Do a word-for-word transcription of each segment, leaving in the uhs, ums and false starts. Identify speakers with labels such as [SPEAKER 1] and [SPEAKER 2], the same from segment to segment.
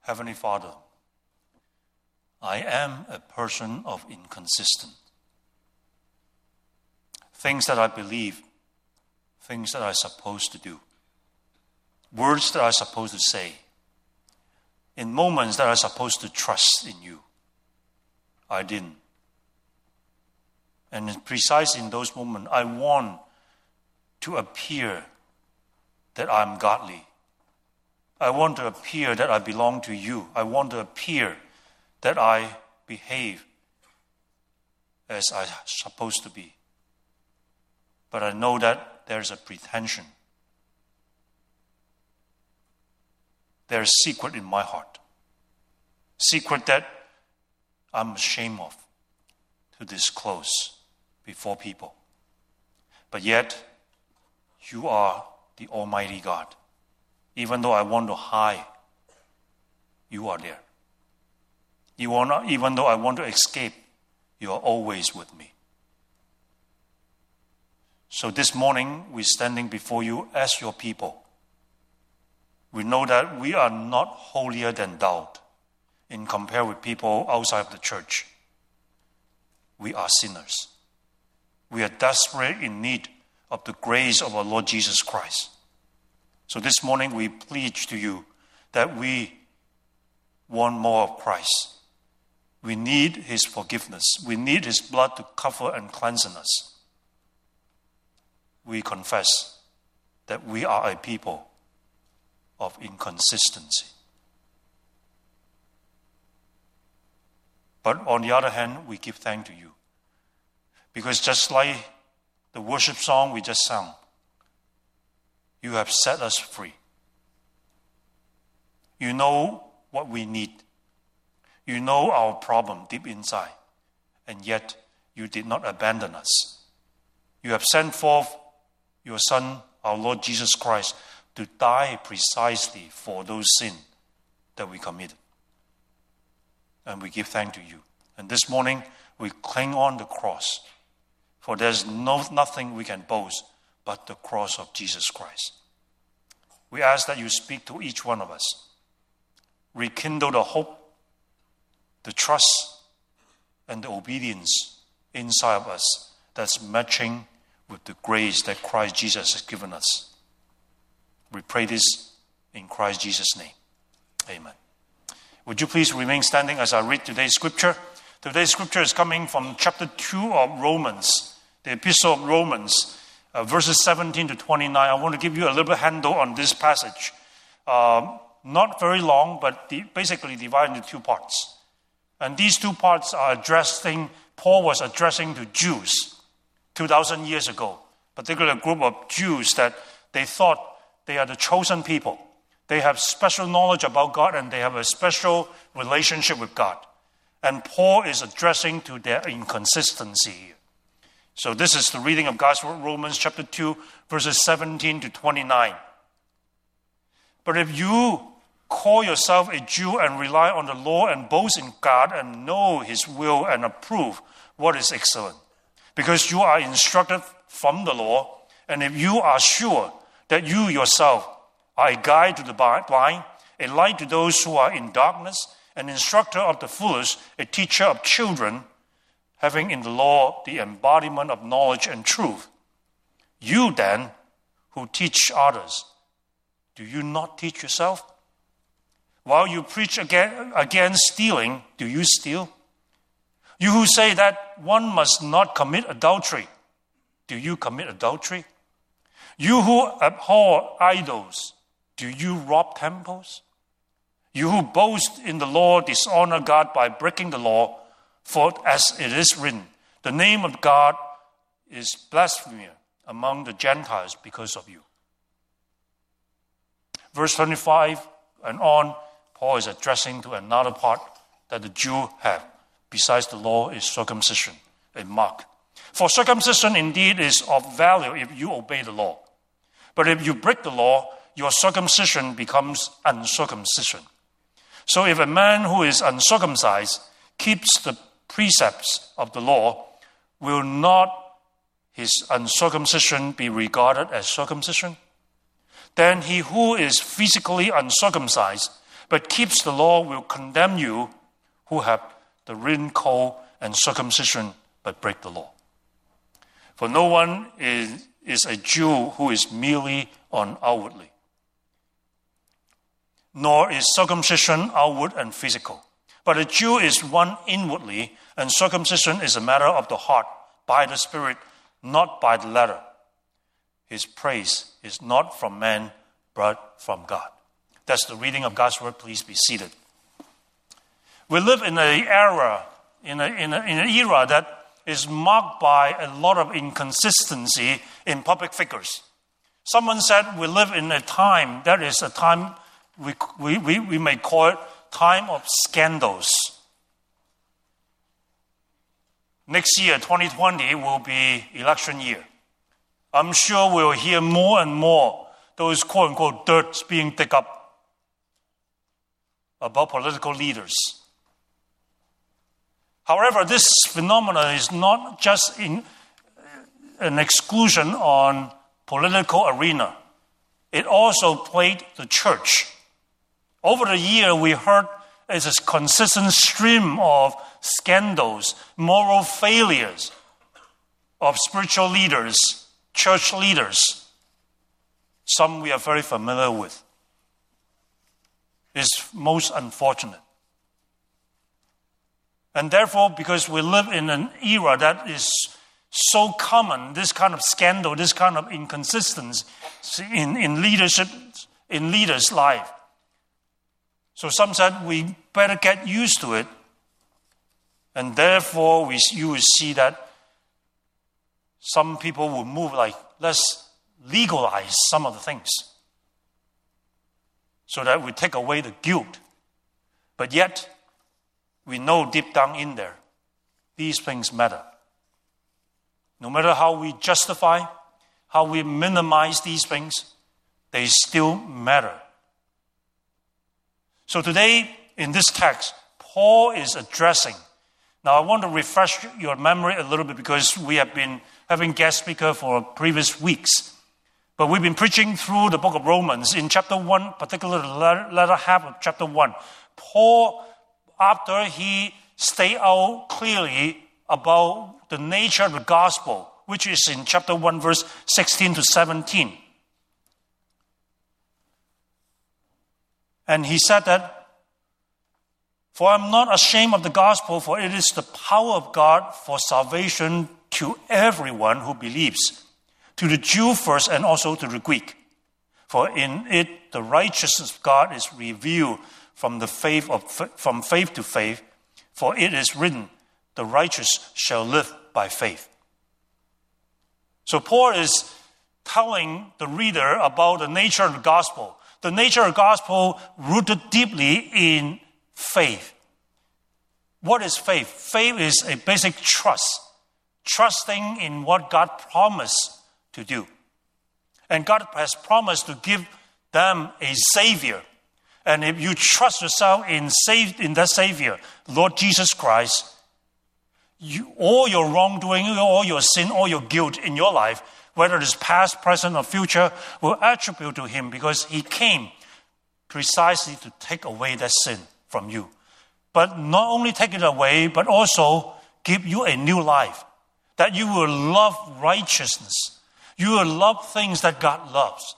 [SPEAKER 1] Heavenly Father, I am a person of inconsistent. Things that I believe, things that I'm supposed to do, words that I'm supposed to say, in moments that I'm supposed to trust in you, I didn't. And precisely in those moments, I want to appear that I'm godly. I want to appear that I belong to you. I want to appear that I behave as I'm supposed to be. But I know that there's a pretension. There's a secret in my heart. Secret that I'm ashamed of to disclose before people. But yet, you are the Almighty God. Even though I want to hide, you are there. You are not, even though I want to escape, you are always with me. So this morning, we're standing before you as your people. We know that we are not holier than thou in compare with people outside of the church. We are sinners. We are desperate in need of the grace of our Lord Jesus Christ. So this morning, we plead to you that we want more of Christ. We need his forgiveness. We need his blood to cover and cleanse us. We confess that we are a people of inconsistency. But on the other hand, we give thanks to you. Because just like the worship song we just sang, you have set us free. You know what we need. You know our problem deep inside, and yet you did not abandon us. You have sent forth your Son, our Lord Jesus Christ, to die precisely for those sins that we committed. And we give thanks to you. And this morning, we cling on the cross, for there's no, nothing we can boast but the cross of Jesus Christ. We ask that you speak to each one of us. Rekindle the hope, the trust, and the obedience inside of us that's matching with the grace that Christ Jesus has given us. We pray this in Christ Jesus' name. Amen. Would you please remain standing as I read today's scripture? Today's scripture is coming from chapter two of Romans, the epistle of Romans, uh, verses seventeen to twenty-nine. I want to give you a little handle on this passage. Um, not very long, but the, basically divided into two parts. And these two parts are addressing, Paul was addressing to Jews two thousand years ago, particularly a group of Jews that they thought they are the chosen people. They have special knowledge about God and they have a special relationship with God. And Paul is addressing to their inconsistency here. So this is the reading of God's word, Romans chapter two, verses seventeen to twenty-nine. But if you call yourself a Jew and rely on the law and boast in God and know his will and approve what is excellent, because you are instructed from the law, and if you are sure that you yourself are a guide to the blind, a light to those who are in darkness, an instructor of the foolish, a teacher of children, having in the law the embodiment of knowledge and truth. You then, who teach others, do you not teach yourself? While you preach against stealing, do you steal? You who say that one must not commit adultery, do you commit adultery? You who abhor idols, do you rob temples? You who boast in the law dishonor God by breaking the law, for as it is written, the name of God is blasphemy among the Gentiles because of you. Verse twenty-five and on, Paul is addressing to another part that the Jew have, besides the law, is circumcision, a mark. For circumcision indeed is of value if you obey the law. But if you break the law, your circumcision becomes uncircumcision. So if a man who is uncircumcised keeps the precepts of the law, will not his uncircumcision be regarded as circumcision? Then he who is physically uncircumcised, but keeps the law will condemn you who have the written code and circumcision, but break the law. For no one is, is a Jew who is merely on outwardly, nor is circumcision outward and physical. But a Jew is one inwardly, and circumcision is a matter of the heart, by the Spirit, not by the letter. His praise is not from man, but from God. That's the reading of God's word. Please be seated. We live in an era, in, a, in, a, in an era that is marked by a lot of inconsistency in public figures. Someone said we live in a time that is a time we, we, we, we may call it time of scandals. Next year, twenty twenty, will be election year. I'm sure we'll hear more and more those quote-unquote dirts being dug up about political leaders. However, this phenomenon is not just in an exclusion on political arena. It also plagued the church. Over the year, we heard it's a consistent stream of scandals, moral failures of spiritual leaders, church leaders. Some we are very familiar with. It's most unfortunate. And therefore, because we live in an era that is so common, this kind of scandal, this kind of inconsistency in, in leadership, in leaders' life. So some said we better get used to it. And therefore, we, you will see that some people will move like, let's legalize some of the things so that we take away the guilt. But yet, we know deep down in there, these things matter. No matter how we justify, how we minimize these things, they still matter. So today, in this text, Paul is addressing. Now, I want to refresh your memory a little bit because we have been having guest speaker for previous weeks. But we've been preaching through the book of Romans. In chapter one, particularly the latter half of chapter one, Paul, after he stated out clearly about the nature of the gospel, which is in chapter one, verse sixteen to seventeen. And he said that, "For I am not ashamed of the gospel, for it is the power of God for salvation to everyone who believes, to the Jew first and also to the Greek. For in it the righteousness of God is revealed from the faith of from faith to faith. For it is written, the righteous shall live by faith." So Paul is telling the reader about the nature of the gospel. The nature of the gospel rooted deeply in faith. What is faith? Faith is a basic trust. Trusting in what God promised to do. And God has promised to give them a Savior. And if you trust yourself in, save, in that Savior, Lord Jesus Christ, you, all your wrongdoing, all your sin, all your guilt in your life, whether it is past, present, or future, will attribute to Him because He came precisely to take away that sin from you. But not only take it away, but also give you a new life. That you will love righteousness. You will love things that God loves.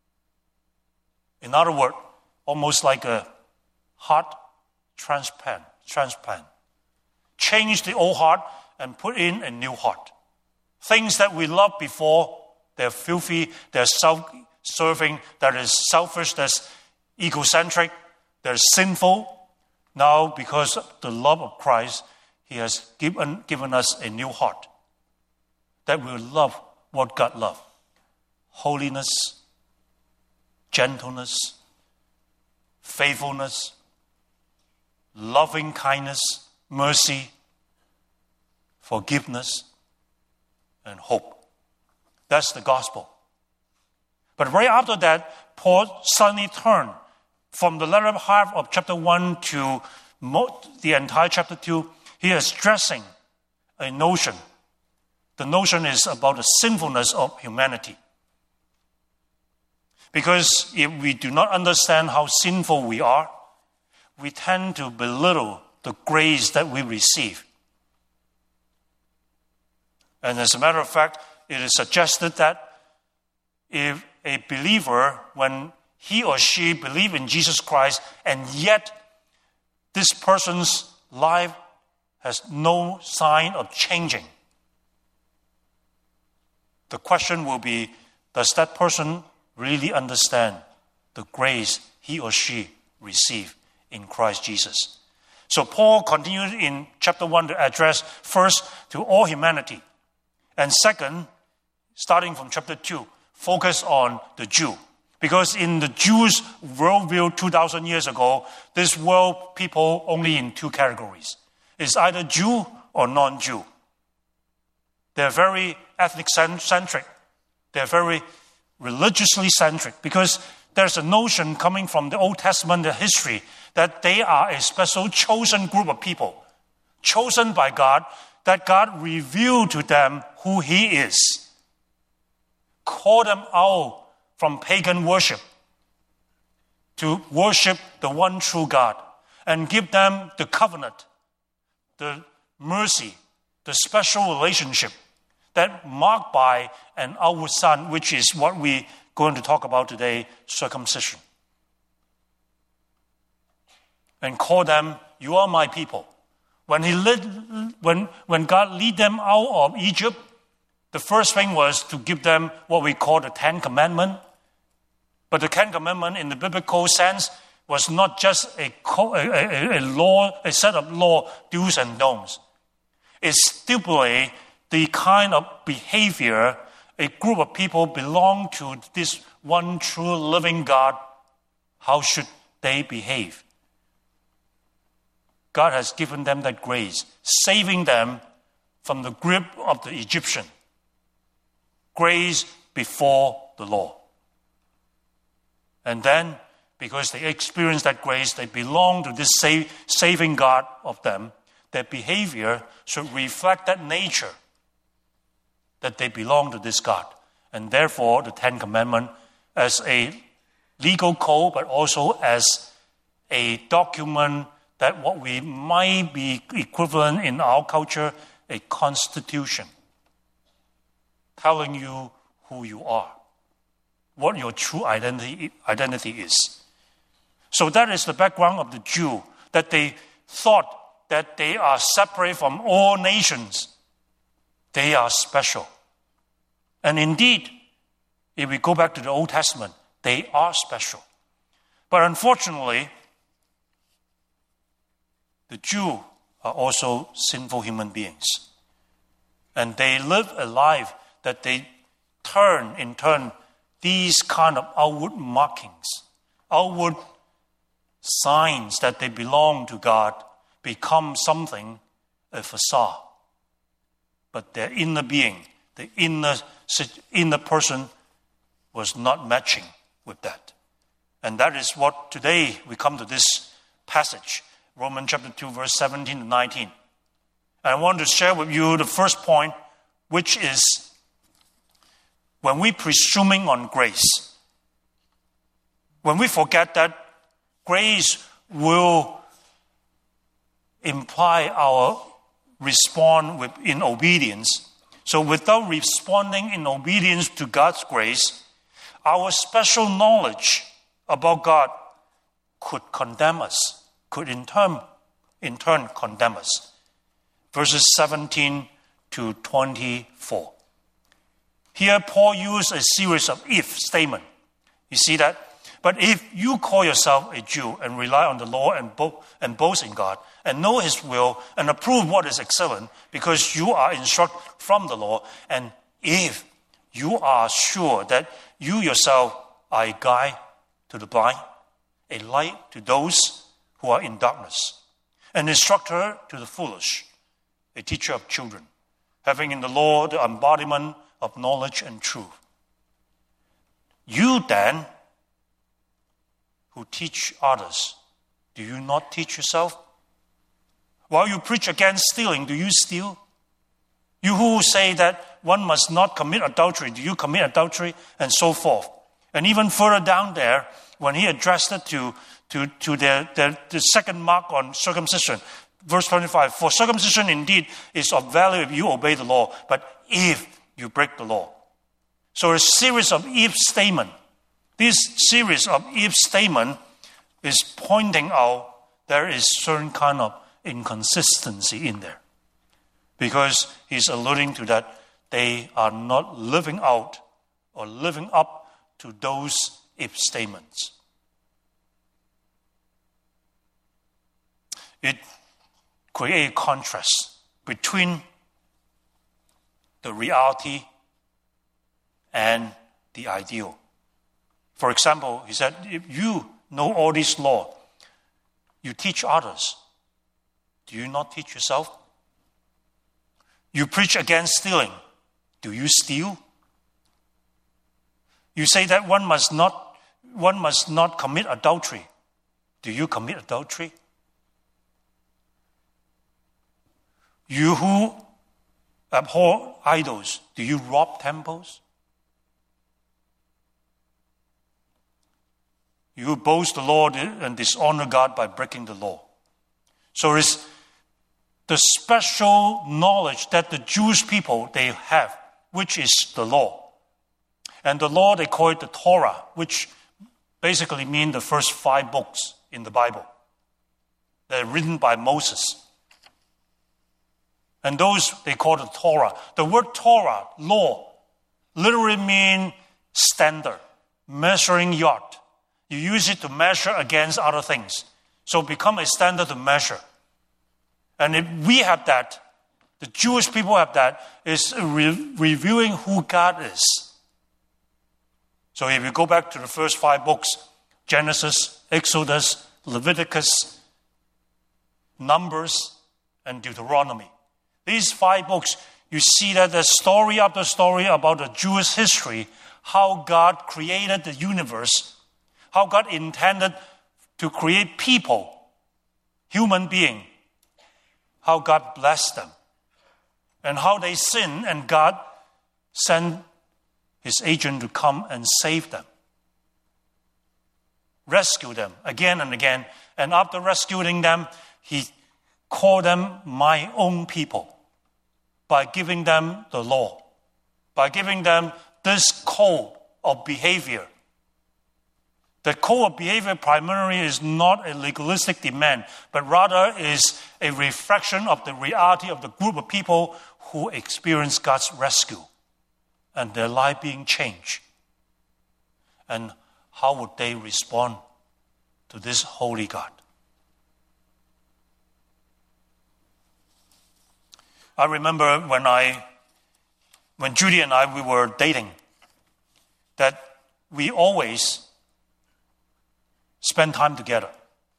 [SPEAKER 1] In other words, almost like a heart transplant. transplant. Change the old heart and put in a new heart. Things that we loved before, they're filthy, they're self-serving, that is selfish, that's egocentric, they're sinful. Now, because of the love of Christ, He has given, given us a new heart that will love what God loves. Holiness, gentleness, faithfulness, loving kindness, mercy, forgiveness, and hope. That's the gospel. But right after that, Paul suddenly turned from the latter half of chapter one to the entire chapter two. He is stressing a notion. The notion is about the sinfulness of humanity. Because if we do not understand how sinful we are, we tend to belittle the grace that we receive. And as a matter of fact, it is suggested that if a believer, when he or she believes in Jesus Christ, and yet this person's life has no sign of changing, the question will be, does that person really understand the grace he or she received in Christ Jesus? So Paul continued in chapter one to address first to all humanity. And second, starting from chapter two, focus on the Jew. Because in the Jews' worldview two thousand years ago, this world people only in two categories. It's either Jew or non-Jew. They're very ethnic-centric. They're very religiously centric because there's a notion coming from the Old Testament, the history, that they are a special chosen group of people, chosen by God, that God revealed to them who He is, call them out from pagan worship to worship the one true God, and give them the covenant, the mercy, the special relationship that marked by an outward sign, which is what we're going to talk about today, circumcision. And call them, you are my people. When he led, when, when God led them out of Egypt, the first thing was to give them what we call the Ten Commandments. But the Ten Commandments in the biblical sense was not just a, a, a law, a set of law, do's and don'ts. It stipulated the kind of behavior a group of people belong to this one true living God. How should they behave? God has given them that grace, saving them from the grip of the Egyptian. Grace before the law. And then, because they experience that grace, they belong to this save, saving God of them. Their behavior should reflect that nature, that they belong to this God. And therefore, the Ten Commandments, as a legal code, but also as a document that what we might be equivalent in our culture, a constitution, telling you who you are, what your true identity, identity is. So that is the background of the Jew, that they thought that they are separate from all nations. They are special. And indeed, if we go back to the Old Testament, they are special. But unfortunately, the Jews are also sinful human beings. And they live a life that they turn, in turn, these kind of outward markings, outward signs that they belong to God, become something, a facade. But their inner being, the inner, inner person was not matching with that. And that is what today we come to this passage, Romans chapter two, verse seventeen to nineteen. And I want to share with you the first point, which is when we presuming on grace, when we forget that grace will imply our respond with, in obedience. So without responding in obedience to God's grace, our special knowledge about God could condemn us, could in turn, in turn condemn us. Verses seventeen to twenty-four. Here Paul used a series of if statements. You see that? But if you call yourself a Jew and rely on the law and, bo- and boast in God and know His will and approve what is excellent because you are instructed from the law, and if you are sure that you yourself are a guide to the blind, a light to those who are in darkness, an instructor to the foolish, a teacher of children, having in the law the embodiment of knowledge and truth. You then, who teach others, do you not teach yourself? While you preach against stealing, do you steal? You who say that one must not commit adultery, do you commit adultery? And so forth. And even further down there, when he addressed it to to, to their, their, the second mark on circumcision. Verse twenty-five, for circumcision indeed is of value if you obey the law, but if you break the law. So a series of if statement. This series of if statement is pointing out there is certain kind of inconsistency in there. Because he's alluding to that they are not living out or living up to those if statements. It creates a contrast between the reality and the ideal. For example, he said, if you know all this law, you teach others. Do you not teach yourself? You preach against stealing. Do you steal? You say that one must not, one must not commit adultery. Do you commit adultery? You who abhor idols, do you rob temples? You who boast the Lord and dishonor God by breaking the law. So it's the special knowledge that the Jewish people, they have, which is the law. And the law, they call it the Torah, which basically means the first five books in the Bible. They're written by Moses. And those they call the Torah. The word Torah, law, literally means standard, measuring yard. You use it to measure against other things. So become a standard to measure. And if we have that, the Jewish people have that, is re- reviewing who God is. So if you go back to the first five books, Genesis, Exodus, Leviticus, Numbers, and Deuteronomy. These five books, you see that there's story after story about the Jewish history, how God created the universe, how God intended to create people, human being, how God blessed them, and how they sinned and God sent his agent to come and save them, rescue them again and again. And after rescuing them, he called them my own people by giving them the law, by giving them this code of behavior. The code of behavior primarily is not a legalistic demand, but rather is a reflection of the reality of the group of people who experience God's rescue and their life being changed. And how would they respond to this holy God? I remember when I, when Judy and I, we were dating, that we always spend time together.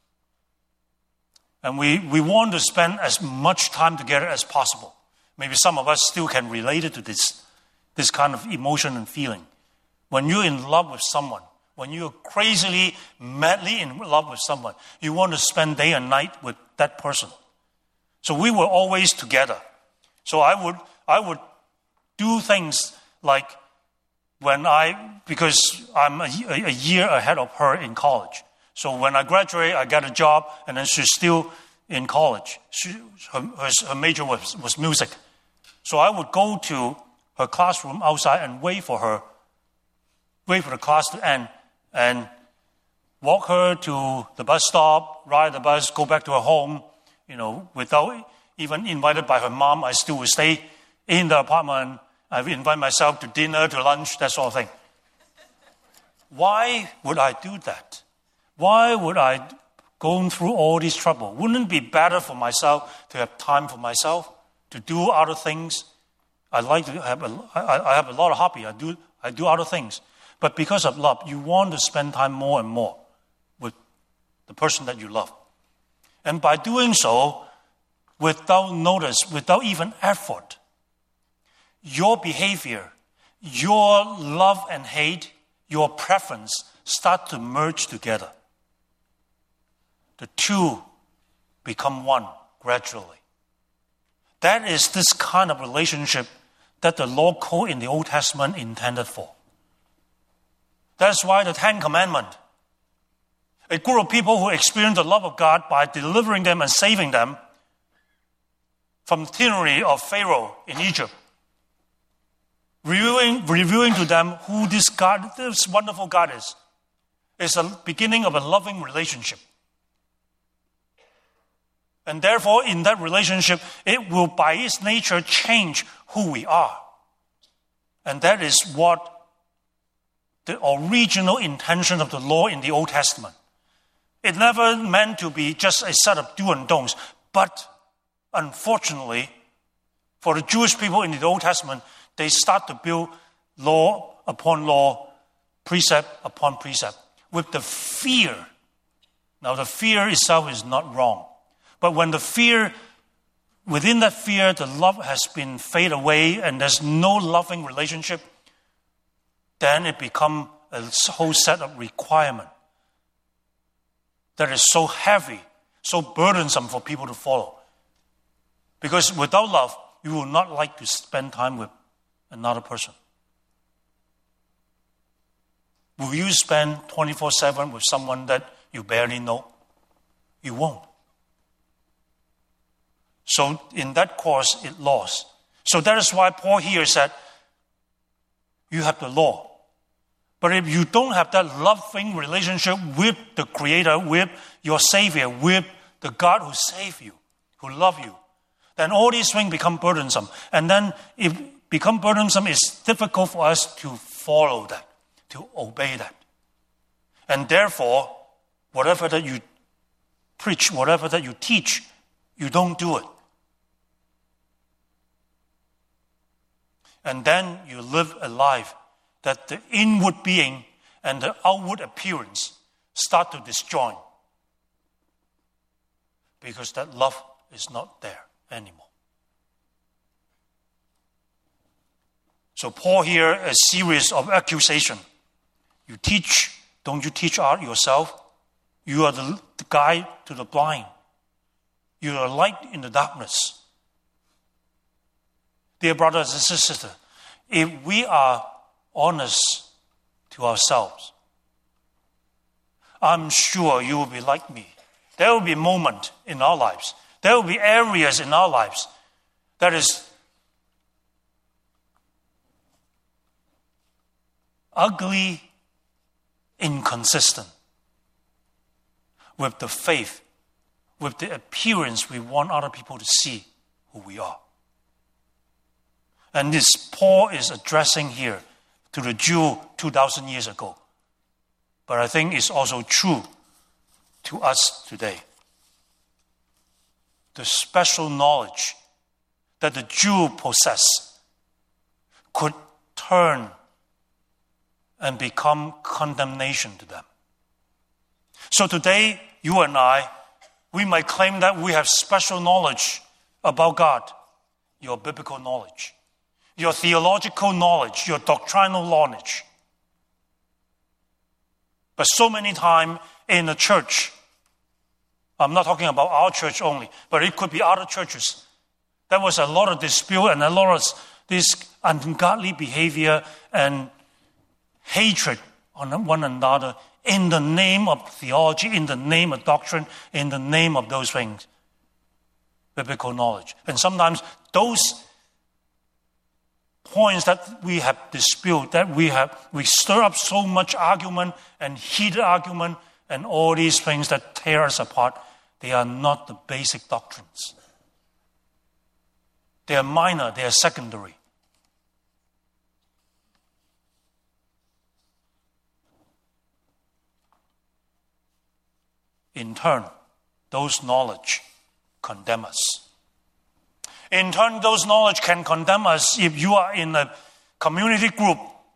[SPEAKER 1] And we, we want to spend as much time together as possible. Maybe some of us still can relate it to this, this kind of emotion and feeling. When you're in love with someone, when you're crazily, madly in love with someone, you want to spend day and night with that person. So we were always together. So I would I would do things like when I, because I'm a, a year ahead of her in college. So when I graduated, I got a job, and then she's still in college. She, her, her, her major was, was music. So I would go to her classroom outside and wait for her, wait for the class to end, and walk her to the bus stop, ride the bus, go back to her home, you know, without even invited by her mom. I still would stay in the apartment. I would invite myself to dinner, to lunch, that sort of thing. Why would I do that? Why would I go through all this trouble? Wouldn't it be better for myself to have time for myself, to do other things? I like to have a, I, I have a lot of hobby. I do I do other things. But because of love, you want to spend time more and more with the person that you love. And by doing so, without notice, without even effort, your behavior, your love and hate, your preference start to merge together. The two become one gradually. That is this kind of relationship that the law code in the Old Testament intended for. That's why the Ten Commandments, A group of people who experience the love of God by delivering them and saving them from the tyranny of Pharaoh in Egypt. Revealing, revealing to them who this God, this wonderful God is. It's the beginning of a loving relationship. And therefore, in that relationship, it will by its nature change who we are. And that is what the original intention of the law in the Old Testament. It never meant to be just a set of do and don'ts. But unfortunately, for the Jewish people in the Old Testament, they start to build law upon law, precept upon precept, with the fear. Now, the fear itself is not wrong. But when the fear, within that fear, the love has been faded away and there's no loving relationship, then it becomes a whole set of requirements that is so heavy, so burdensome for people to follow. Because without love, you will not like to spend time with another person. Will you spend twenty-four seven with someone that you barely know? You won't. So in that course, it lost. So that is why Paul here said, you have the law. But if you don't have that loving relationship with the Creator, with your Savior, with the God who saved you, who loved you, then all these things become burdensome. And then if become burdensome, it's difficult for us to follow that, to obey that. And therefore, whatever that you preach, whatever that you teach, you don't do it. And then you live a life that the inward being and the outward appearance start to disjoin. Because that love is not there anymore. So Paul here, a series of accusation. You teach, don't you teach art yourself? You are the, the guide to the blind. You are a light in the darkness. Dear brothers and sisters, if we are honest to ourselves, I'm sure you will be like me. There will be a moment in our lives. There will be areas in our lives that is ugly, inconsistent with the faith, with the appearance we want other people to see who we are. And this Paul is addressing here to the Jew two thousand years ago. But I think it's also true to us today. The special knowledge that the Jew possessed could turn and become condemnation to them. So today, you and I, we might claim that we have special knowledge about God, your biblical knowledge, your theological knowledge, your doctrinal knowledge. But so many times in the church, I'm not talking about our church only, but it could be other churches. There was a lot of dispute and a lot of this ungodly behavior and hatred on one another in the name of theology, in the name of doctrine, in the name of those things, biblical knowledge. And sometimes those points that we have disputed, that we have, we stir up so much argument and heated argument and all these things that tear us apart, they are not the basic doctrines. They are minor, they are secondary. In turn, those knowledge condemn us. In turn, those knowledge can condemn us if you are in a community group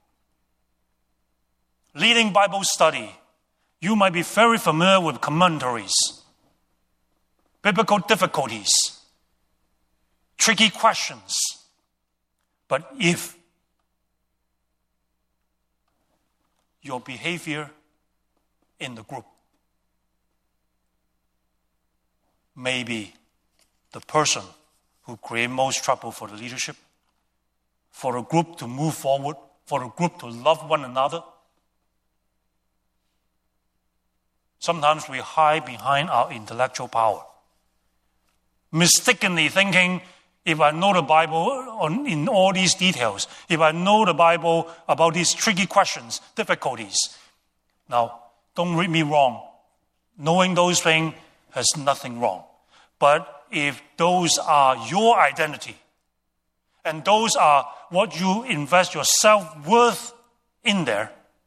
[SPEAKER 1] leading Bible study. You might be very familiar with commentaries, biblical difficulties, tricky questions. But if your behavior in the group may be the person who create most trouble for the leadership, for a group to move forward, for a group to love one another, Sometimes we hide behind our intellectual power, mistakenly thinking, if I know the Bible on, in all these details, if I know the Bible about these tricky questions, difficulties. Now, don't read me wrong. Knowing those things has nothing wrong. But if those are your identity, and those are what you invest your self-worth in there,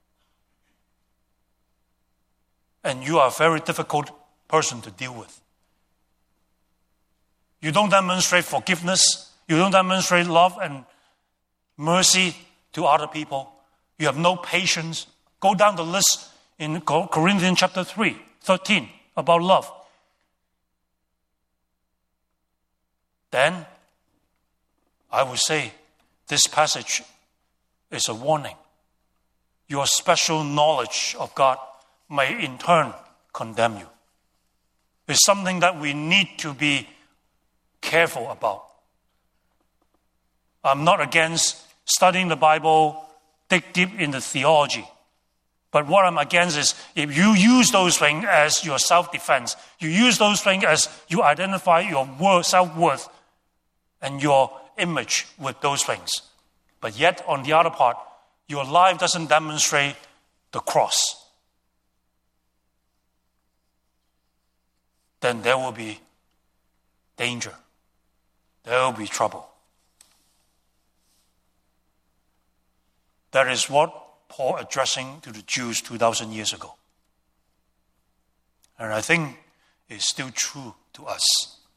[SPEAKER 1] and you are a very difficult person to deal with. You don't demonstrate forgiveness. You don't demonstrate love and mercy to other people. You have no patience. Go down the list in Corinthians chapter three, thirteen, about love. Then, I would say, this passage is a warning. Your special knowledge of God may in turn condemn you. It's something that we need to be careful about. I'm not against studying the Bible, dig deep into theology. But what I'm against is if you use those things as your self-defense, you use those things as you identify your worth, self-worth and your image with those things. But yet, on the other part, your life doesn't demonstrate the cross. Then there will be danger. There will be trouble. That is what Paul addressing to the Jews two thousand years ago. And I think it's still true to us.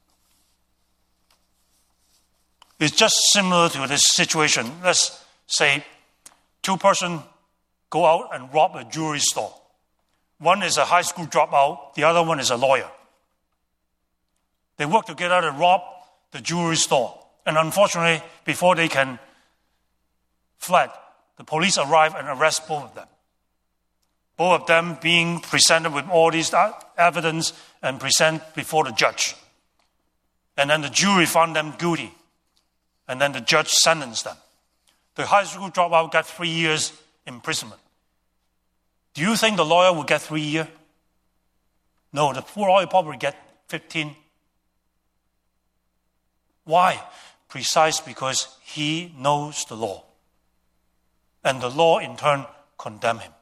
[SPEAKER 1] It's just similar to this situation. Let's say two persons go out and rob a jewelry store. One is a high school dropout, the other one is a lawyer. They work together to rob the jewelry store. And unfortunately, before they can fled, the police arrive and arrest both of them. Both of them being presented with all these evidence and present before the judge. And then the jury found them guilty. And then the judge sentenced them. The high school dropout got three years imprisonment. Do you think the lawyer will get three years? No, the lawyer probably get fifteen. Why? Precisely because he knows the law. And the law in turn condemns him.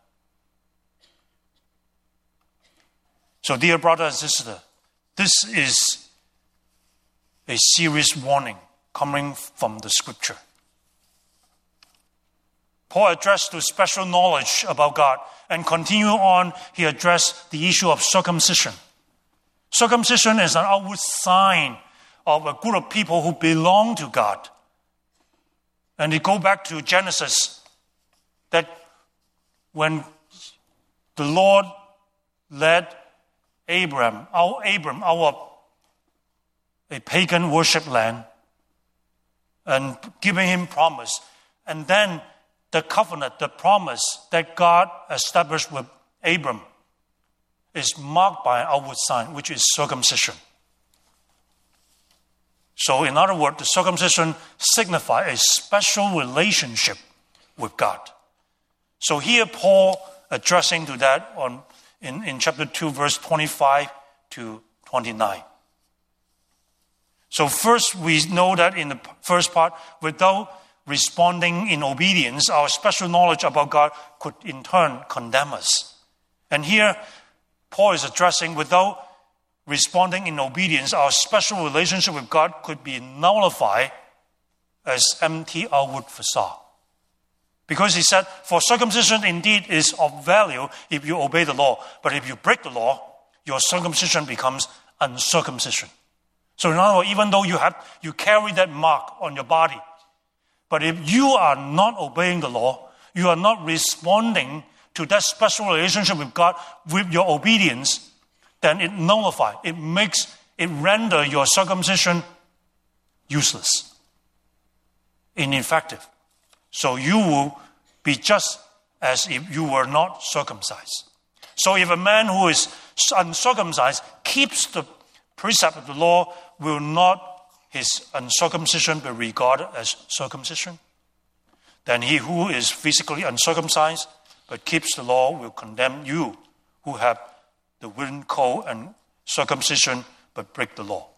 [SPEAKER 1] So dear brother and sister, this is a serious warning coming from the scripture. Paul addressed to special knowledge about God, and continue on, he addressed the issue of circumcision. Circumcision is an outward sign of a group of people who belong to God. And they go back to Genesis, that when the Lord led Abram, our Abram, out of a pagan worship land, and giving him promise, and then the covenant, the promise that God established with Abram is marked by an outward sign, which is circumcision. So in other words, the circumcision signifies a special relationship with God. So here Paul addressing to that on in, in chapter two, verse twenty-five to twenty-nine. So first we know that in the first part, without responding in obedience, our special knowledge about God could in turn condemn us. And here Paul is addressing without responding in obedience, our special relationship with God could be nullified as empty outward facade. Because he said, for circumcision indeed is of value if you obey the law, but if you break the law, your circumcision becomes uncircumcision. So in other words, even though you have you carry that mark on your body, but if you are not obeying the law, you are not responding to that special relationship with God with your obedience, then it nullifies, it makes, it render your circumcision useless, ineffective. So you will be just as if you were not circumcised. So if a man who is uncircumcised keeps the precept of the law, will not his uncircumcision be regarded as circumcision? Then he who is physically uncircumcised but keeps the law will condemn you who have the written code and circumcision, but break the law.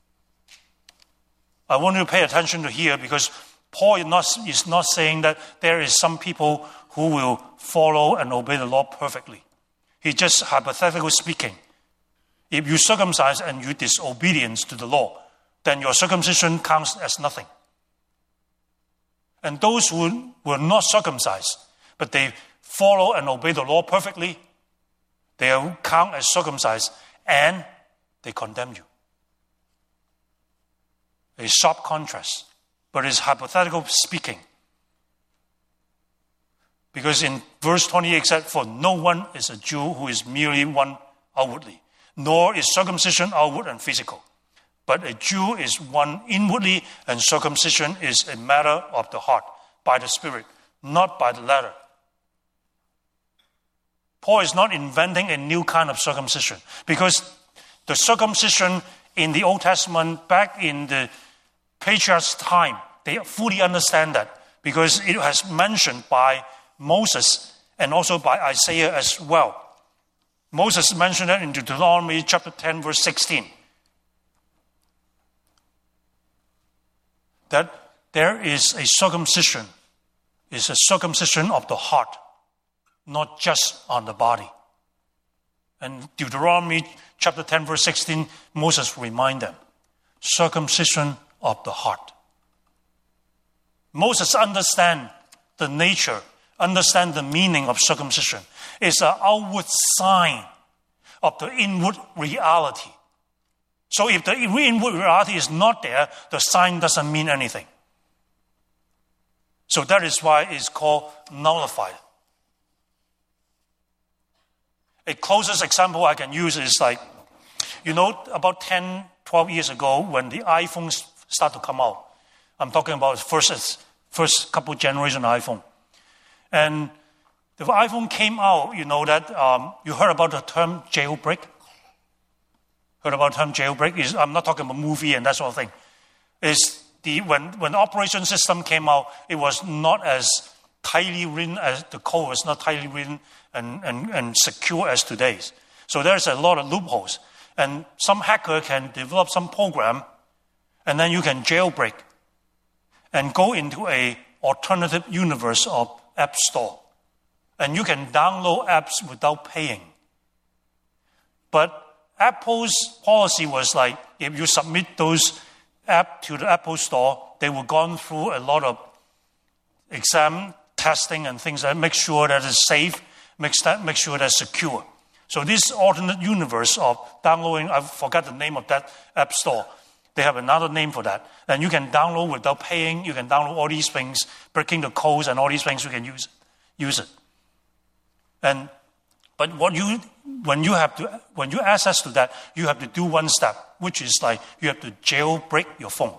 [SPEAKER 1] I want you to pay attention to here, because Paul is not, is not saying that there is some people who will follow and obey the law perfectly. He's just hypothetically speaking. If you circumcise and you disobedience to the law, then your circumcision counts as nothing. And those who were not circumcised, but they follow and obey the law perfectly, they will count as circumcised and they condemn you. A sharp contrast, but it's hypothetical speaking. Because in verse twenty-eight it said, for no one is a Jew who is merely one outwardly, nor is circumcision outward and physical. But a Jew is one inwardly, and circumcision is a matter of the heart, by the Spirit, not by the letter. Paul is not inventing a new kind of circumcision, because the circumcision in the Old Testament, back in the patriarchs' time, they fully understand that, because it was mentioned by Moses and also by Isaiah as well. Moses mentioned it in Deuteronomy chapter ten, verse sixteen. That there is a circumcision, is a circumcision of the heart, not just on the body. And Deuteronomy chapter ten, verse sixteen, Moses remind them, circumcision of the heart. Moses understand the nature, understand the meaning of circumcision. It's an outward sign of the inward reality. So if the inward reality is not there, the sign doesn't mean anything. So that is why it's called nullified. A closest example I can use is like, you know, about ten, twelve years ago when the iPhones start to come out. I'm talking about first, first couple generation iPhone. And the iPhone came out, you know that, um, you heard about the term jailbreak? Heard about the term jailbreak? Is I'm not talking about movie and that sort of thing. Is the when when the operation system came out, it was not as tightly written as the code was not tightly written and, and, and secure as today's. So there's a lot of loopholes. And some hacker can develop some program, and then you can jailbreak and go into a alternative universe of App Store. And you can download apps without paying. But Apple's policy was like, if you submit those apps to the Apple Store, they will go through a lot of exam testing and things that make sure that it's safe, make, that, make sure that it's secure. So this alternate universe of downloading, I forgot the name of that App Store. They have another name for that. And you can download without paying. You can download all these things, breaking the codes and all these things, you can use it. Use it. And but what you when you have to when you access to that, you have to do one step, which is like you have to jailbreak your phone,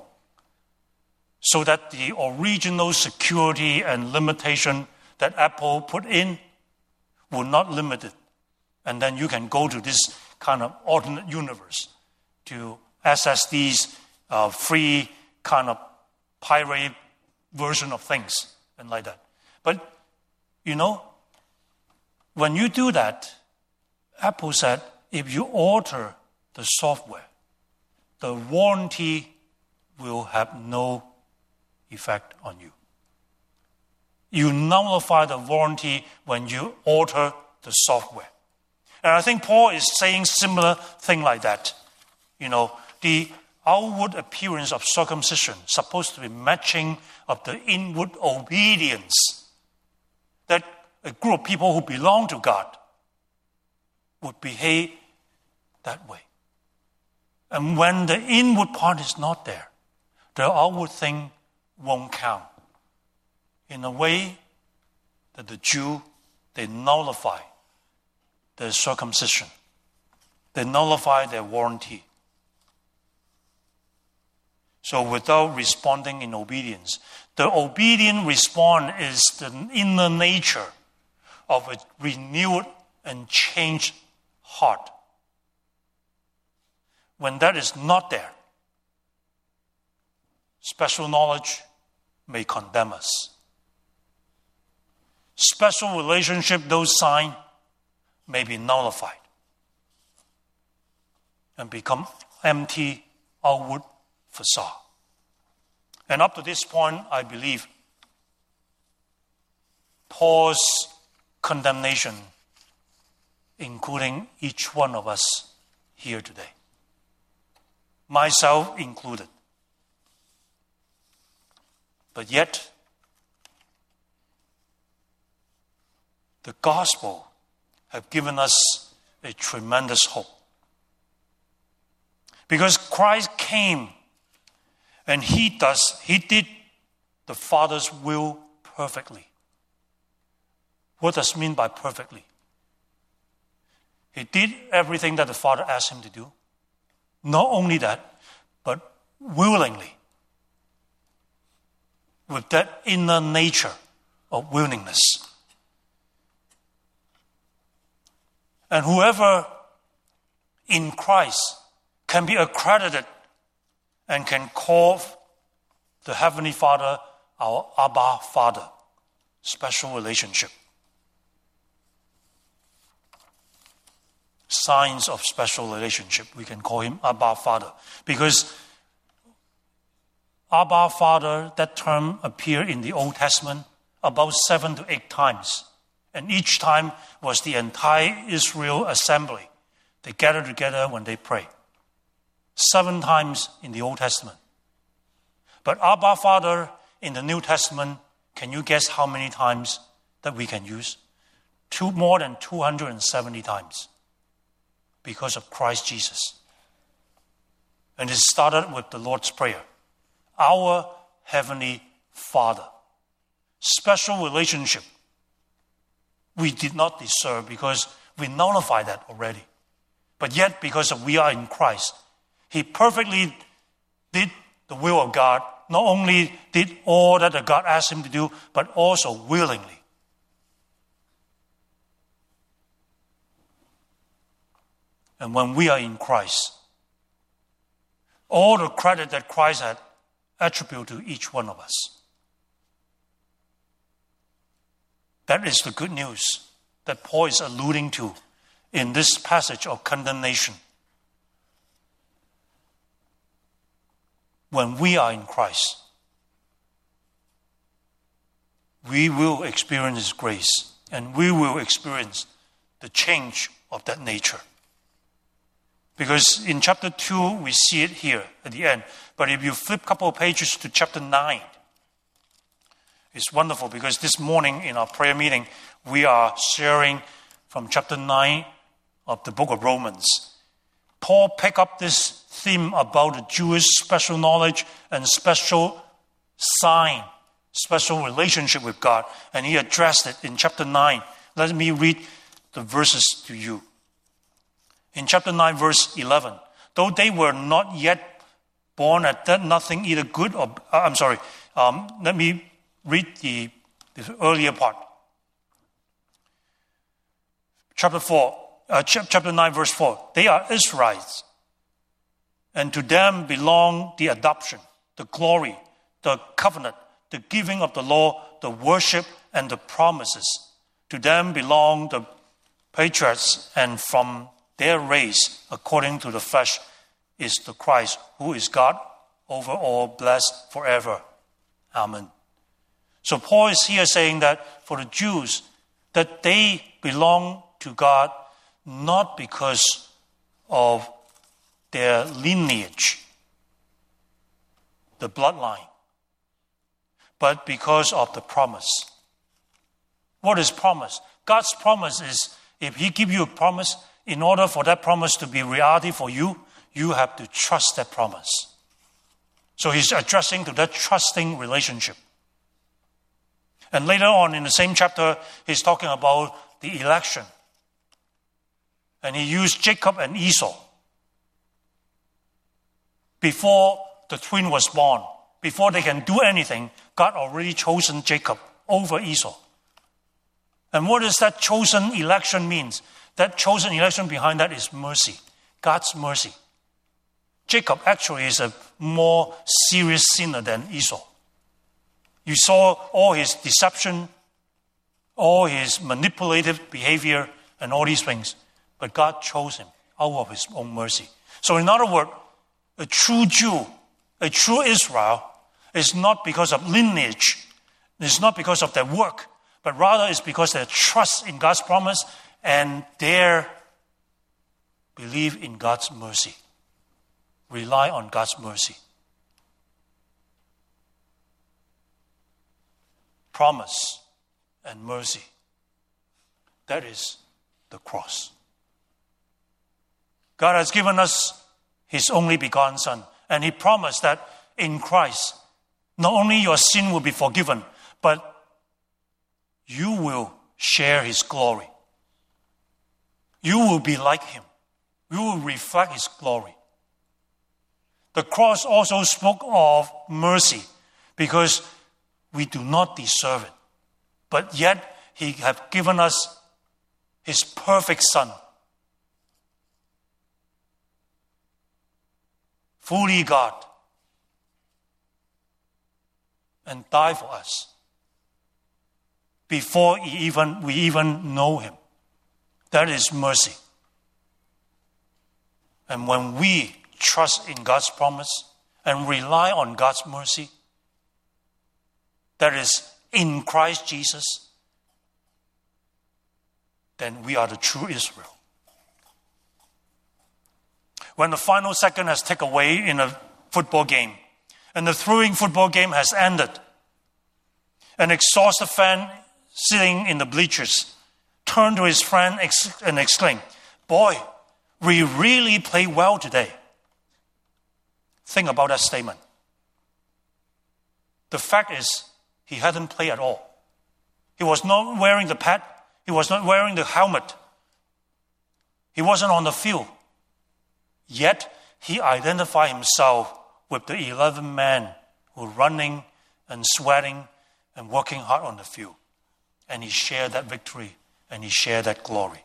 [SPEAKER 1] so that the original security and limitation that Apple put in will not limit it, and then you can go to this kind of alternate universe to access these uh, free kind of pirate version of things and like that. But you know, when you do that, Apple said, if you alter the software, the warranty will have no effect on you. You nullify the warranty when you alter the software. And I think Paul is saying similar thing like that. You know, the outward appearance of circumcision supposed to be matching of the inward obedience that a group of people who belong to God would behave that way. And when the inward part is not there, the outward thing won't count. In a way that the Jew, they nullify their circumcision. They nullify their warranty. So without responding in obedience, the obedient response is the inner nature of a renewed and changed heart. When that is not there, special knowledge may condemn us. Special relationship, those signs, may be nullified. and become empty outward facade. And up to this point, I believe Paul's condemnation, including each one of us here today, myself included. But yet, the gospel have given us a tremendous hope. Because Christ came and he does, he did the Father's will perfectly. What does it mean by perfectly? He did everything that the Father asked him to do. Not only that, but willingly. With that inner nature of willingness. And whoever in Christ can be accredited and can call the Heavenly Father our Abba Father. Special relationship. Signs of special relationship. We can call him Abba Father. Because Abba Father, that term appeared in the Old Testament about seven to eight times. And each time was the entire Israel assembly. They gathered together when they pray. Seven times in the Old Testament. But Abba Father in the New Testament, can you guess how many times that we can use? Two, more than two hundred seventy times. Because of Christ Jesus. And it started with the Lord's Prayer. Our Heavenly Father. Special relationship. We did not deserve because we nullify that already. But yet, because of we are in Christ, he perfectly did the will of God. Not only did all that God asked him to do, but also willingly. And when we are in Christ, all the credit that Christ had attributed to each one of us. That is the good news that Paul is alluding to in this passage of condemnation. When we are in Christ, we will experience His grace and we will experience the change of that nature. Because in chapter two, we see it here at the end. But if you flip a couple of pages to chapter nine, it's wonderful because this morning in our prayer meeting, we are sharing from chapter nine of the book of Romans. Paul picked up this theme about the Jewish special knowledge and special sign, special relationship with God. And he addressed it in chapter nine. Let me read the verses to you. In chapter nine, verse eleven, though they were not yet born at that nothing either good or, uh, I'm sorry, um, let me read the, the earlier part. Chapter four, uh, ch- chapter nine, verse four, they are Israelites, and to them belong the adoption, the glory, the covenant, the giving of the law, the worship, and the promises. To them belong the patriarchs, and from their race, according to the flesh, is the Christ, who is God over all, blessed forever. Amen. So Paul is here saying that for the Jews, that they belong to God not because of their lineage, the bloodline, but because of the promise. What is promise? God's promise is, if He gives you a promise, in order for that promise to be reality for you, you have to trust that promise. So he's addressing to that trusting relationship. And later on in the same chapter, he's talking about the election. And he used Jacob and Esau. Before the twin was born, before they can do anything, God already chosen Jacob over Esau. And what does that chosen election means? That chosen election behind that is mercy, God's mercy. Jacob actually is a more serious sinner than Esau. You saw all his deception, all his manipulative behavior, and all these things. But God chose him out of His own mercy. So in other words, a true Jew, a true Israel, is not because of lineage, it's not because of their work, but rather it's because they trust in God's promise and their believe in God's mercy. Rely on God's mercy. Promise and mercy. That is the cross. God has given us His only begotten Son, and He promised that in Christ, not only your sin will be forgiven, but you will share His glory. You will be like Him. You will reflect His glory. The cross also spoke of mercy because we do not deserve it. But yet He has given us His perfect Son, fully God, and die for us before he even, we even know Him. That is mercy. And when we trust in God's promise and rely on God's mercy, that is in Christ Jesus, then we are the true Israel. When the final second has taken away in a football game, and the thrilling football game has ended, an exhausted fan sitting in the bleachers turned to his friend and exclaimed, "Boy, we really played well today." Think about that statement. The fact is, he hadn't played at all. He was not wearing the pad. He was not wearing the helmet. He wasn't on the field. Yet, he identified himself with the eleven men who were running and sweating and working hard on the field. And he shared that victory and he shared that glory.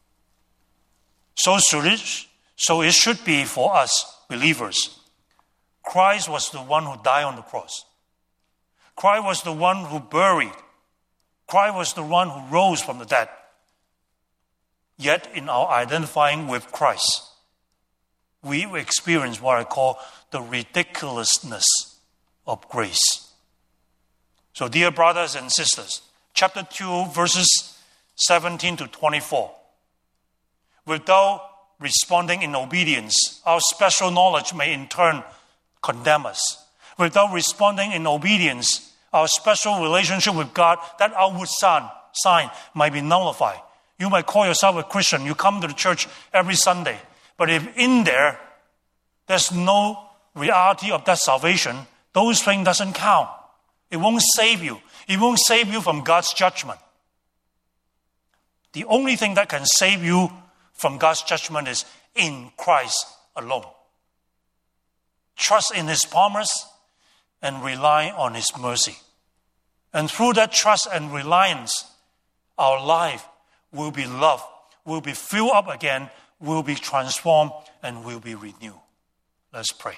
[SPEAKER 1] So should it, so it should be for us believers. Christ was the one who died on the cross. Christ was the one who buried. Christ was the one who rose from the dead. Yet in our identifying with Christ, we experience what I call the ridiculousness of grace. So dear brothers and sisters, chapter two, verses seventeen to twenty-four. Without responding in obedience, our special knowledge may in turn condemn us. Without responding in obedience, our special relationship with God, that outward sign, sign might be nullified. You might call yourself a Christian. You come to the church every Sunday. But if in there, there's no reality of that salvation, those things doesn't count. It won't save you. It won't save you from God's judgment. The only thing that can save you from God's judgment is in Christ alone. Trust in His promise and rely on His mercy. And through that trust and reliance, our life will be loved, will be filled up again, will be transformed, and will be renewed. Let's pray.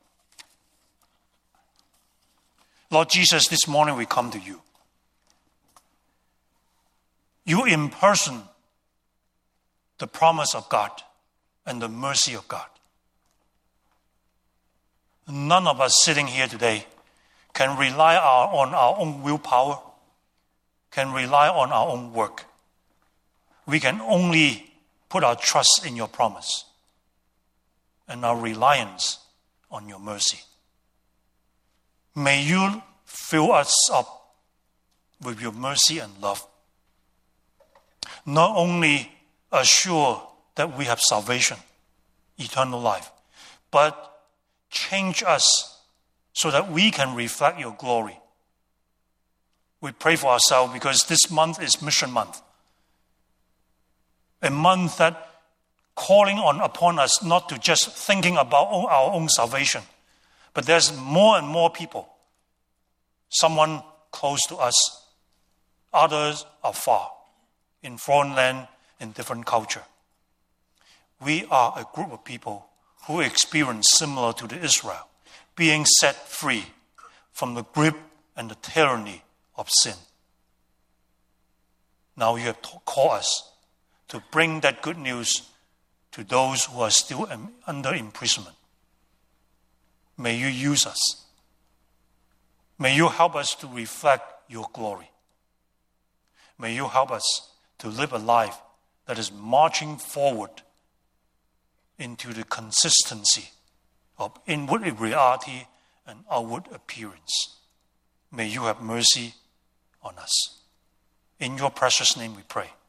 [SPEAKER 1] Lord Jesus, this morning we come to you. You in person, the promise of God and the mercy of God. None of us sitting here today can rely on our own willpower, can rely on our own work. We can only put our trust in your promise and our reliance on your mercy. May you fill us up with your mercy and love. Not only assure that we have salvation, eternal life, but change us so that we can reflect your glory. We pray for ourselves because this month is Mission Month. A month that calling on upon us not to just thinking about our own salvation, but there's more and more people, someone close to us, others are far, in foreign land, in different culture. We are a group of people who experience similar to the Israel, being set free from the grip and the tyranny of sin. Now you have called us to bring that good news to those who are still under imprisonment. May you use us. May you help us to reflect your glory. May you help us to live a life that is marching forward into the consistency of inward reality and outward appearance. May you have mercy on us. In your precious name we pray.